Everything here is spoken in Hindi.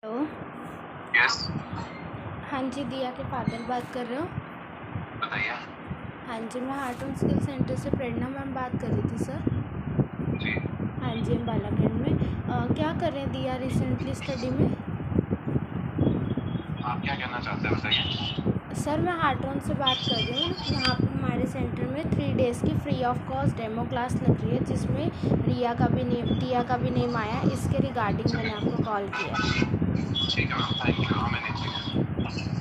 हेलो। यस। हाँ जी, दिया के फादर बात कर रहे हो? बताइए। हाँ जी, मैं आर्ट एंड स्किल सेंटर से प्रेरणा मैम बात कर रही थी सर। जी। हाँ जी, हम बालागढ़ में क्या कर रहे हैं दिया रिसेंटली स्टडी में? आप क्या कहना चाहते हैं बताइए। सर मैं हार्टोन से बात कर रही हूँ। यहाँ पर हमारे सेंटर में 3 डेज़ की free of cost demo class लग रही है, जिसमें दिया का भी नेम आया। इसके रिगार्डिंग मैंने आपको कॉल किया। ठीक है मैम, थैंक यू। हाँ, मैंने